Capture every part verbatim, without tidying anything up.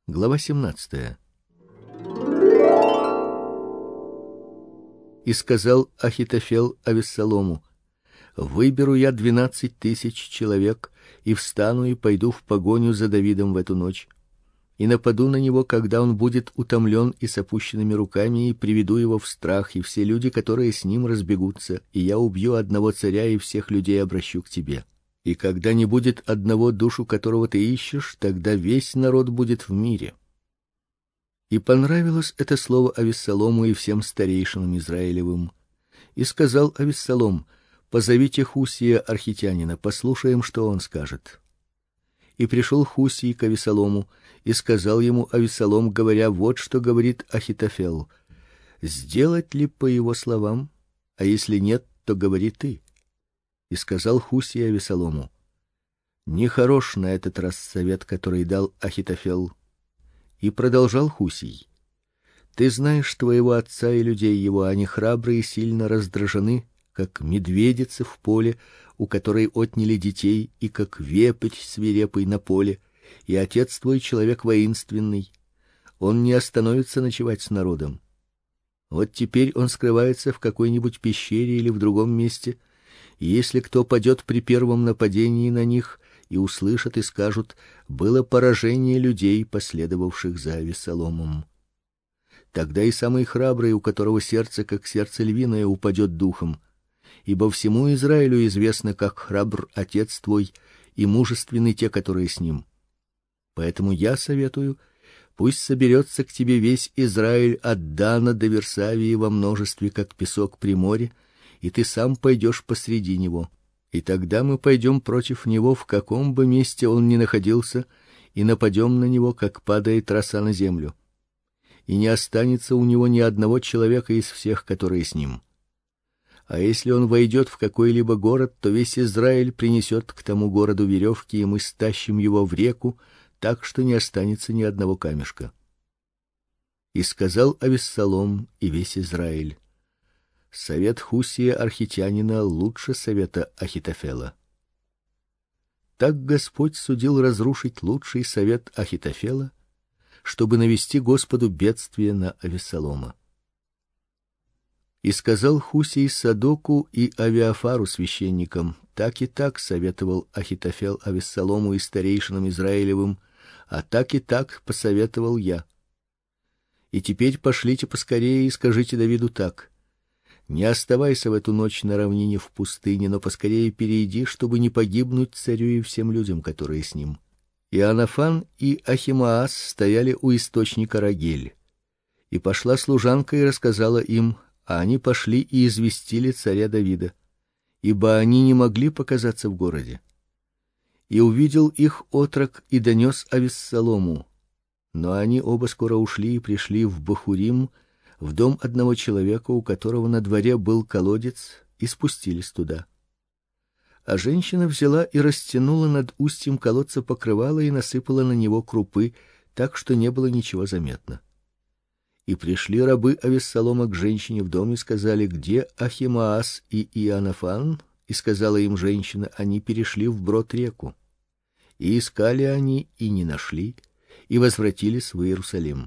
Глава семнадцатая. И сказал Ахитофел Авессалому: выберу я двенадцать тысяч человек и встану и пойду в погоню за Давидом в эту ночь, и нападу на него, когда он будет утомлен и с опущенными руками, и приведу его в страх, и все люди, которые с ним, разбегутся, и я убью одного царя и всех людей обращу к тебе. И когда не будет одного, душу которого ты ищешь, тогда весь народ будет в мире. И понравилось это слово Авессалому и всем старейшинам Израилевым. И сказал Авессалом: позовите Хусия архитянина, послушаем, что он скажет. И пришел Хусий к Авессалому, и сказал ему Авессалом, говоря: вот что говорит Ахитофел: сделать ли по его словам, а если нет, то говори ты. И сказал Хусий Авессалому: нехорош на этот раз совет, который дал Ахитофел. И продолжал Хусий: ты знаешь твоего отца и людей его, они храбрые и сильно раздражены, как медведица в поле, у которой отняли детей, и как вепрь свирепый на поле, и отец твой человек воинственный. Он не остановится ночевать с народом. Вот теперь он скрывается в какой-нибудь пещере или в другом месте. И если кто падет при первом нападении на них, и услышат и скажут: было поражение людей, последовавших за Авессаломом, тогда и самый храбрый, у которого сердце как сердце львиное, упадет духом. Ибо всему Израилю известно, как храбр отец твой и мужественны те, которые с ним. Поэтому я советую: пусть соберется к тебе весь Израиль от Дана до Версавии во множестве, как песок при море, и ты сам пойдешь посреди него. И тогда мы пойдем против него, в каком бы месте он ни находился, и нападем на него, как падает роса на землю. И не останется у него ни одного человека из всех, которые с ним. А если он войдет в какой-либо город, то весь Израиль принесет к тому городу веревки, и мы стащим его в реку, так что не останется ни одного камешка. И сказал Авессалом и весь Израиль: совет Хусия архитянина лучше совета Ахитофела. Так Господь судил разрушить лучший совет Ахитофела, чтобы навести Господу бедствие на Авессалома. И сказал Хусий Садоку и Авиафару священникам: так и так советовал Ахитофел Авессалому и старейшинам Израилевым, а так и так посоветовал я. И теперь пошлите поскорее и скажите Давиду так: не оставайся в эту ночь на равнине в пустыне, но поскорее перейди, чтобы не погибнуть царю и всем людям, которые с ним. И Анафан и Ахимаас стояли у источника Рогель. И пошла служанка и рассказала им, а они пошли и известили царя Давида, ибо они не могли показаться в городе. И увидел их отрок и донес Авессалому. Но они оба скоро ушли и пришли в Бахурим, в дом одного человека, у которого на дворе был колодец, и спустились туда. А женщина взяла и растянула над устьем колодца покрывало и насыпала на него крупы, так что не было ничего заметно. И пришли рабы Авессалома к женщине в дом и сказали: где Ахимаас и Иоаннафан? И сказала им женщина: они перешли вброд реку. И искали они и не нашли, и возвратились в Иерусалим.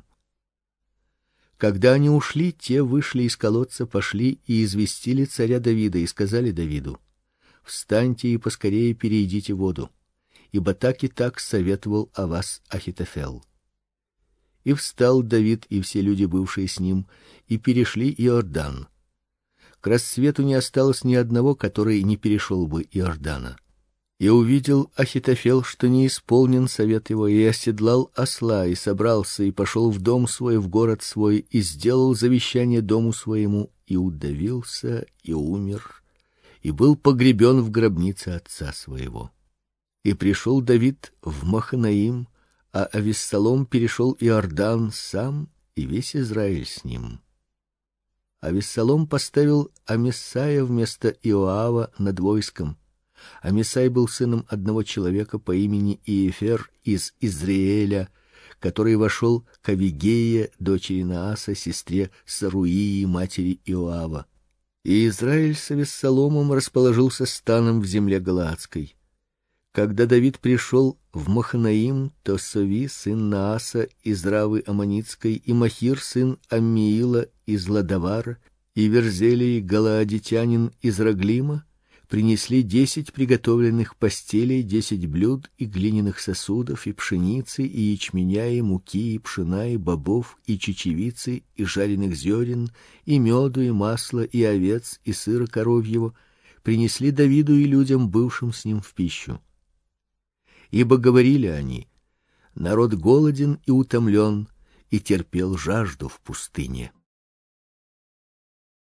Когда они ушли, те вышли из колодца, пошли и известили царя Давида и сказали Давиду: встаньте и поскорее перейдите воду, ибо так и так советовал о вас Ахитофел. И встал Давид и все люди, бывшие с ним, и перешли Иордан. К рассвету не осталось ни одного, который не перешел бы Иордана. И увидел Ахитофел, что не исполнен совет его, и оседлал осла, и собрался, и пошел в дом свой, в город свой, и сделал завещание дому своему, и удавился, и умер, и был погребен в гробнице отца своего. И пришел Давид в Маханаим, а Авессалом перешел Иордан сам, и весь Израиль с ним. Авессалом поставил Амисая вместо Иоава над войском. Амисай был сыном одного человека по имени Иефер из Израиля, который вошел к Авигее, дочери Нааса, сестре Саруии, матери Иоава. И Израиль с Авессаломом расположился станом в земле галаадской. Когда Давид пришел в Маханаим, то Сови сын Нааса из Равы Аммонитской, и Махир сын Аммиила из Ладавара, и Верзелий галаадитянин из Раглима принесли десять приготовленных постелей, десять блюд и глиняных сосудов, и пшеницы, и ячменя, и муки, и пшена, и бобов, и чечевицы, и жареных зерен, и меду, и масла, и овец, и сыра коровьего, принесли Давиду и людям, бывшим с ним в пищу. Ибо говорили они: народ голоден и утомлен, и терпел жажду в пустыне.